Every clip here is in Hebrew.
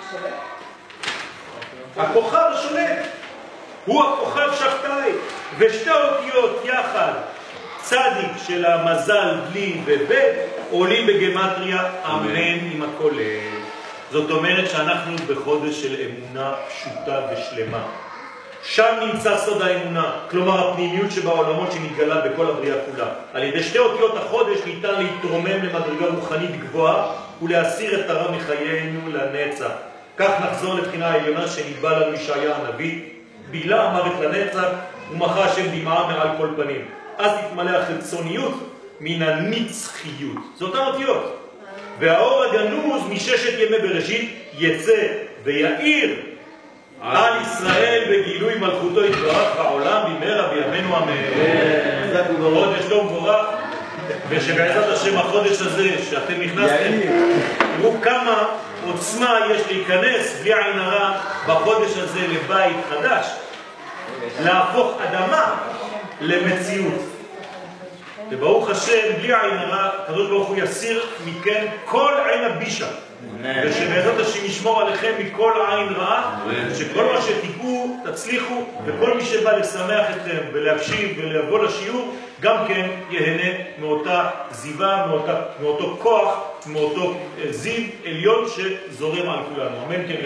הכוכב השולט. הוא הכוכב שבתאי. ושתי אותיות יחד, צדיק של המזל בלי ובית, עולים בגמטריה אמן עם הכולל. זאת אומרת שאנחנו בחודש של אמונה פשוטה ושלמה. שם נמצא סוד האמונה, כלומר הפנימיות שבעולמות שמתגלה בכל הבריאה כולה. על ידי שתי אותיות החודש ניתן להתרומם למדרגה רוחנית גבוהה ולהסיר את הרע מחיינו לנצח. כך נחזור לבחינה העליונה שניבא לנו ישעיה הנביא, בילה המוות לנצח ומחה השם דמעה מעל כל פנים. אז תתמלא החיצוניות מן הנצחיות. זה אותן אותיות. והאור הגנוז מששת ימי בראשית יצא ויעיר על ישראל בגילוי מלכותו יתברך בעולם במהרה בימינו אמן. חודש לא מבורך, ושבעזרת השם החודש הזה שאתם נכנסתם, תראו כמה עוצמה יש להיכנס בלי עין הרע בחודש הזה לבית חדש, להפוך אדמה למציאות. וברוך השם, בלי עין הרע, הקדוש ברוך הוא יסיר מכם כל עין הבישה. ושבעזרת השם ישמור עליכם מכל עין רעה, שכל מה שתיגעו תצליחו, וכל מי שבא לשמח אתכם ולהקשיב ולבוא לשיעור, גם כן יהנה מאותה זיווה, מאותו כוח, מאותו זיו עליון שזורם על כולנו. אמן כן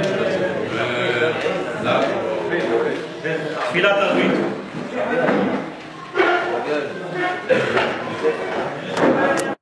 ירצה. תפילת ערבית.